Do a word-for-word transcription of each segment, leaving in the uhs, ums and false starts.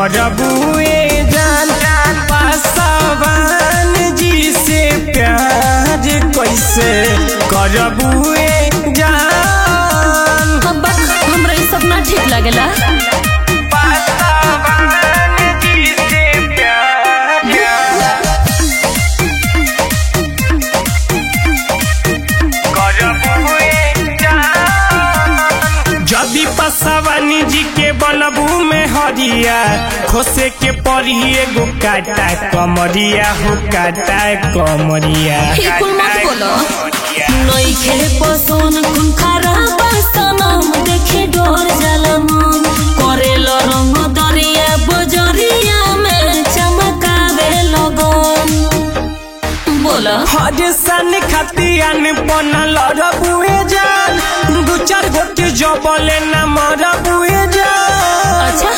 करबुए जान पासवान जी से प्यार कैसे करबुए जान। हमरा ई सब ना ठीक लागेला। जदि पासवानी जी के बनबू में हरिया खोसे के पड़ी एगो काटा कमरिया हो काटा कमरिया। कुल मत बोलो नई खेले पसोन कुन खराब सनम देखे डर जाला मन करेलो रंग दरिया बजरिया में चमकावे लगन। बोला हर सन खतियान बनल रबुए जान दू चार गोटे जबले न मरबुए जान। अच्छा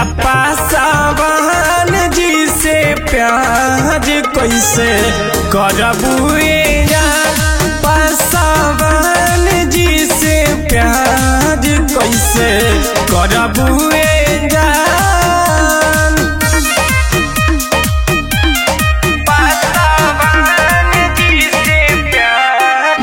पासवान जी से प्यार कैसे करबुए जान। पासवान जी से प्यार कैसे करबुए जान। पासवान जी से प्यार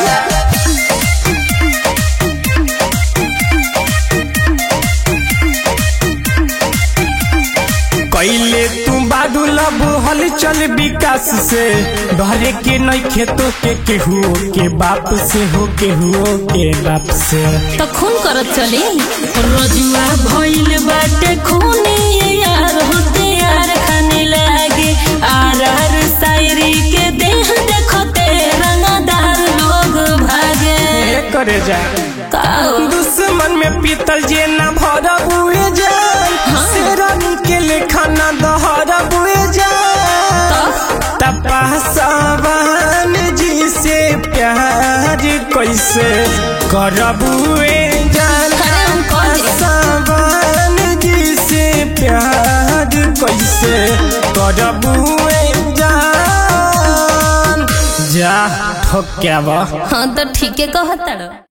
कैले तू बाडू लब हल चल विकास से डरे के नहीं खेतो के केहू के बाप से हो केहू के बाप से तो खून करत चली रजुआ भइल बाटे खूनी यार होते यार खाने लागे आर आर शायरी के देह देखते रंगदार लोग भागे करे जा दुश्मन में पीतल जे न भरबुए जान। शेरनी के लेखा न दहरबुए जान। पासवान जी से प्यार कैसे करबुए जान। पासवान जी से प्यार कैसे करबुए जान। जा ठोक्यावा। हाँ तो ठीक है कहता।